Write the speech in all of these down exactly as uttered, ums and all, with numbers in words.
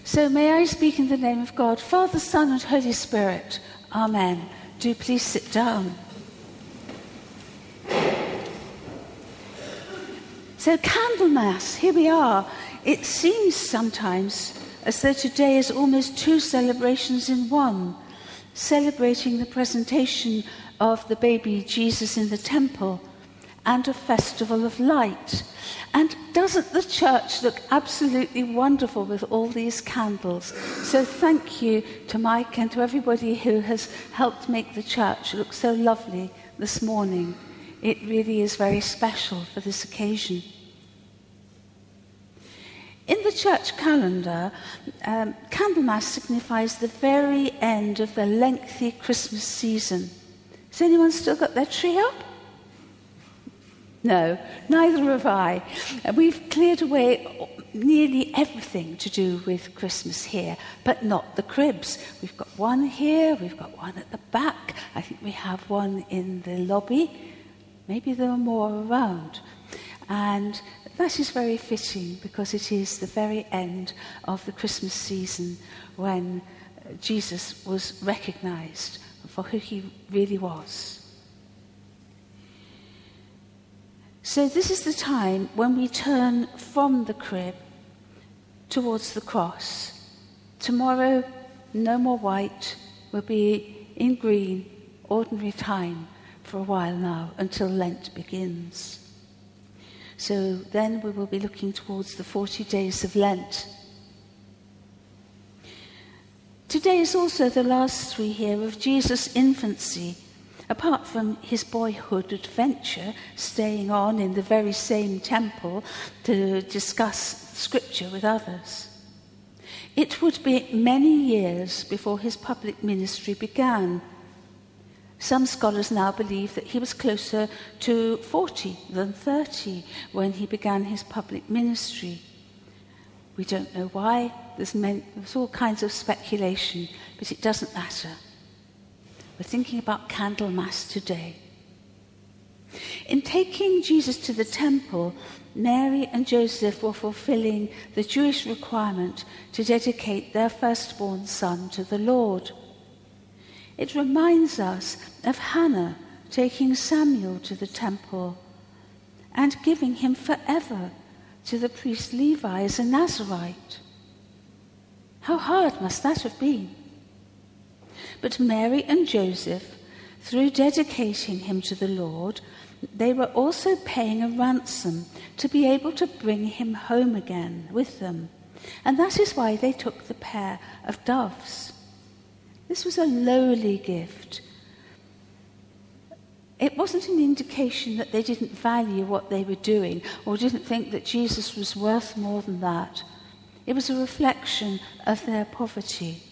So may I speak in the name of God, Father, Son, and Holy Spirit. Amen. Do please sit down. So Candlemas, here we are. It seems sometimes as though today is almost two celebrations in one, celebrating the presentation of the baby Jesus in the temple and a festival of light. And doesn't the church look absolutely wonderful with all these candles? So thank you to Mike and to everybody who has helped make the church look so lovely this morning. It really is very special for this occasion. In the church calendar, um, Candlemas signifies the very end of the lengthy Christmas season. Has anyone still got their tree up? No, neither have I. We've cleared away nearly everything to do with Christmas here, but not the cribs. We've got one here, we've got one at the back. I think we have one in the lobby. Maybe there are more around. And that is very fitting because it is the very end of the Christmas season when Jesus was recognized for who he really was. So this is the time when we turn from the crib towards the cross. Tomorrow, no more white, we'll be in green, ordinary time for a while now until Lent begins. So then we will be looking towards the forty days of Lent. Today is also the last we hear of Jesus' infancy, apart from his boyhood adventure, staying on in the very same temple to discuss scripture with others. It would be many years before his public ministry began. Some scholars now believe that he was closer to forty than thirty when he began his public ministry. We don't know why. There's, many, there's all kinds of speculation, but it doesn't matter. We're thinking about Candlemas today. In taking Jesus to the temple, Mary and Joseph were fulfilling the Jewish requirement to dedicate their firstborn son to the Lord. It reminds us of Hannah taking Samuel to the temple and giving him forever to the priest Levi as a Nazirite. How hard must that have been? But Mary and Joseph, through dedicating him to the Lord, they were also paying a ransom to be able to bring him home again with them. And that is why they took the pair of doves. This was a lowly gift. It wasn't an indication that they didn't value what they were doing or didn't think that Jesus was worth more than that. It was a reflection of their poverty.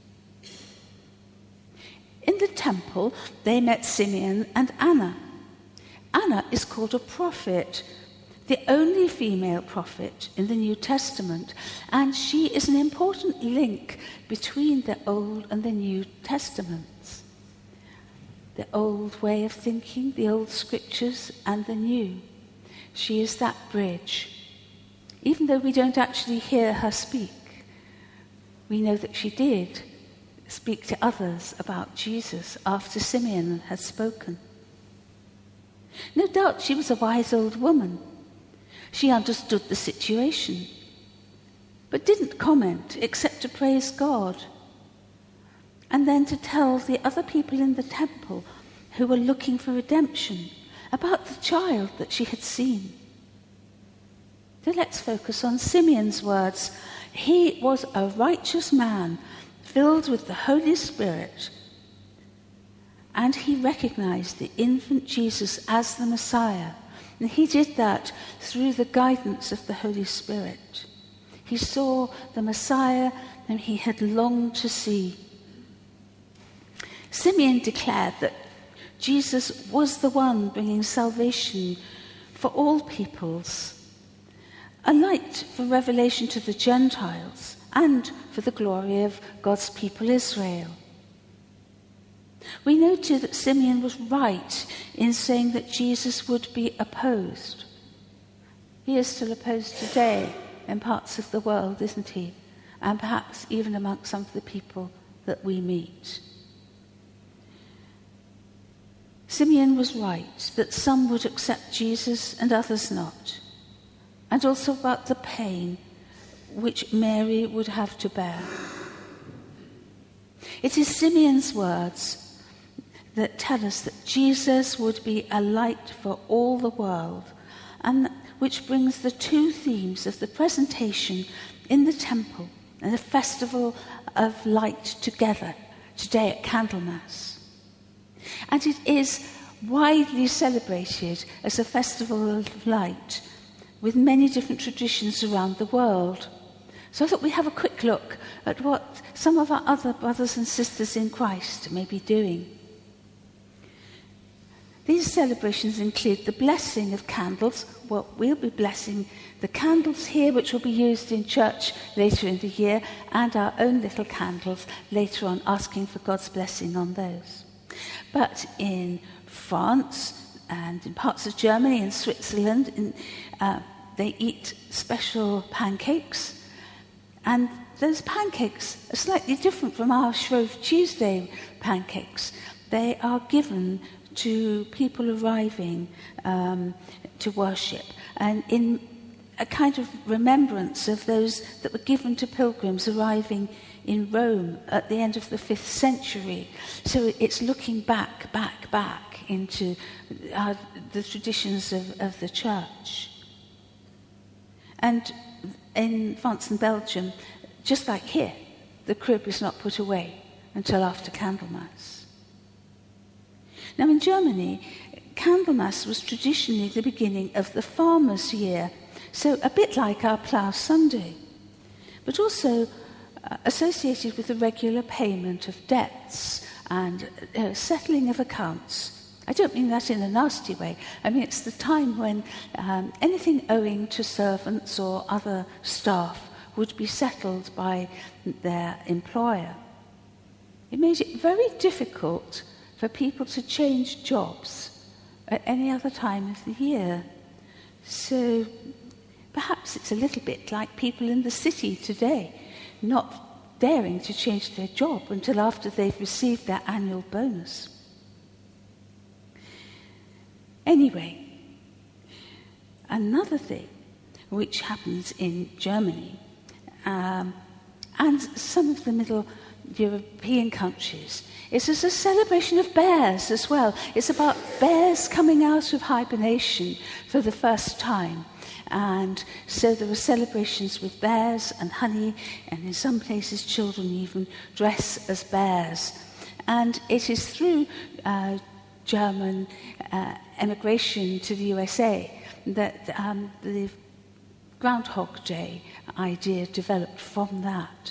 In the temple, they met Simeon and Anna. Anna is called a prophet, the only female prophet in the New Testament, and she is an important link between the Old and the New Testaments. The old way of thinking, the old scriptures, and the new. She is that bridge. Even though we don't actually hear her speak, we know that she did speak to others about Jesus after Simeon had spoken. No doubt she was a wise old woman. She understood the situation, but didn't comment except to praise God, and then to tell the other people in the temple who were looking for redemption about the child that she had seen. So let's focus on Simeon's words. He was a righteous man, filled with the Holy Spirit, and he recognized the infant Jesus as the Messiah. And he did that through the guidance of the Holy Spirit. He saw the Messiah whom he had longed to see. Simeon declared that Jesus was the one bringing salvation for all peoples, a light for revelation to the Gentiles and for the glory of God's people Israel. We know too that Simeon was right in saying that Jesus would be opposed. He is still opposed today in parts of the world, isn't he? and perhaps even amongst some of the people that we meet. Simeon was right that some would accept Jesus and others not, and also about the pain which Mary would have to bear. It is Simeon's words that tell us that Jesus would be a light for all the world, and which brings the two themes of the presentation in the temple and the festival of light together today at Candlemas. And it is widely celebrated as a festival of light with many different traditions around the world. So I thought we'd have a quick look at what some of our other brothers and sisters in Christ may be doing. These celebrations include the blessing of candles. Well, we'll be blessing the candles here, which will be used in church later in the year, and our own little candles later on, asking for God's blessing on those. But in France and in parts of Germany and Switzerland, in, uh, they eat special pancakes. And those pancakes are slightly different from our Shrove Tuesday pancakes. They are given to people arriving um, to worship, and in a kind of remembrance of those that were given to pilgrims arriving in Rome at the end of the fifth century. So it's looking back, back, back into uh, the traditions of, of the church. And in France and Belgium, just like here, the crib is not put away until after Candlemas. Now in Germany, Candlemas was traditionally the beginning of the farmer's year, so a bit like our Plough Sunday, but also uh, associated with the regular payment of debts and uh, settling of accounts. I don't mean that in a nasty way. I mean it's the time when um, anything owing to servants or other staff would be settled by their employer. It made it very difficult for people to change jobs at any other time of the year. So perhaps it's a little bit like people in the city today, not daring to change their job until after they've received their annual bonus. Anyway, another thing which happens in Germany um, and some of the Middle European countries is as a celebration of bears as well. It's about bears coming out of hibernation for the first time. And so there were celebrations with bears and honey, and in some places children even dress as bears. And it is through uh, German uh, emigration to the U S A that um, the Groundhog Day idea developed from that.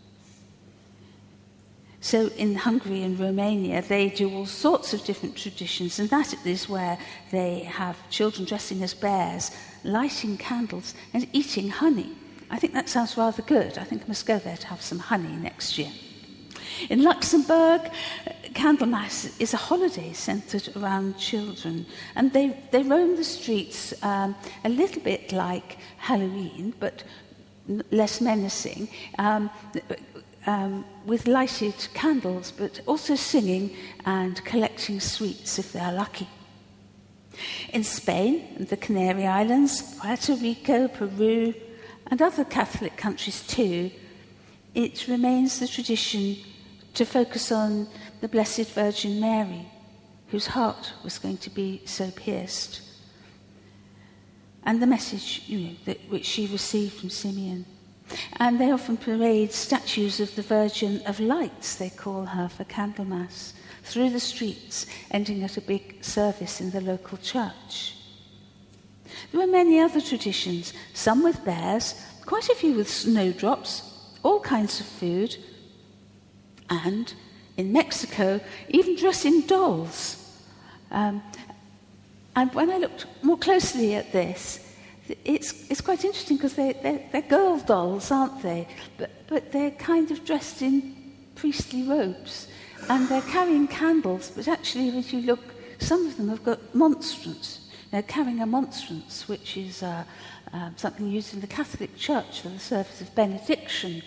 So in Hungary and Romania, they do all sorts of different traditions, and that is where they have children dressing as bears, lighting candles and eating honey. I think that sounds rather good. I think I must go there to have some honey next year. In Luxembourg, Candlemas is a holiday centred around children, and they, they roam the streets um, a little bit like Halloween, but less menacing, um, um, with lighted candles, but also singing and collecting sweets if they're lucky. In Spain, the Canary Islands, Puerto Rico, Peru, and other Catholic countries too, it remains the tradition to focus on the Blessed Virgin Mary, whose heart was going to be so pierced, and the message, you know, that, which she received from Simeon. And they often parade statues of the Virgin of Lights, they call her, for Candlemas, through the streets, ending at a big service in the local church. There are many other traditions, some with bears, quite a few with snowdrops, all kinds of food, and in Mexico, even dressing dolls. Um, and when I looked more closely at this, it's it's quite interesting because they, they're, they're girl dolls, aren't they? But, but they're kind of dressed in priestly robes, and they're carrying candles, but actually, if you look, some of them have got monstrance. They're carrying a monstrance, which is uh, uh, something used in the Catholic Church for the service of benediction.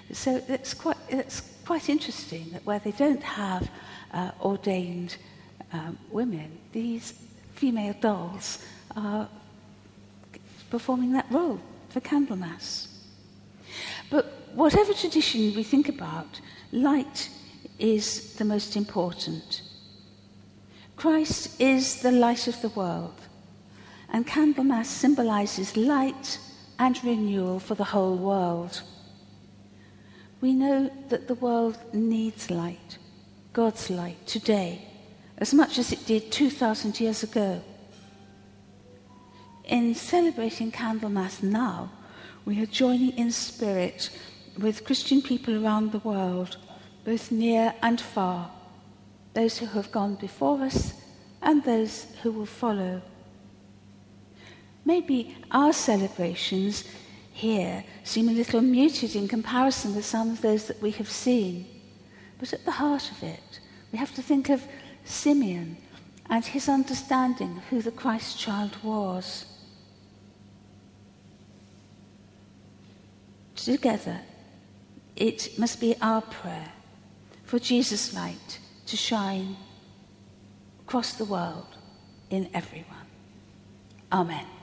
So it's quite, it's quite interesting that where they don't have uh, ordained um, women, these female dolls are performing that role for Candlemas. But whatever tradition we think about, light is the most important. Christ is the light of the world, and Candlemas symbolizes light and renewal for the whole world. We know that the world needs light, God's light, today, as much as it did two thousand years ago. In celebrating Candlemas now, we are joining in spirit with Christian people around the world, both near and far, those who have gone before us and those who will follow. Maybe our celebrations here seem a little muted in comparison with some of those that we have seen, but at the heart of it, we have to think of Simeon and his understanding of who the Christ child was. Together, it must be our prayer for Jesus' light to shine across the world in everyone. Amen.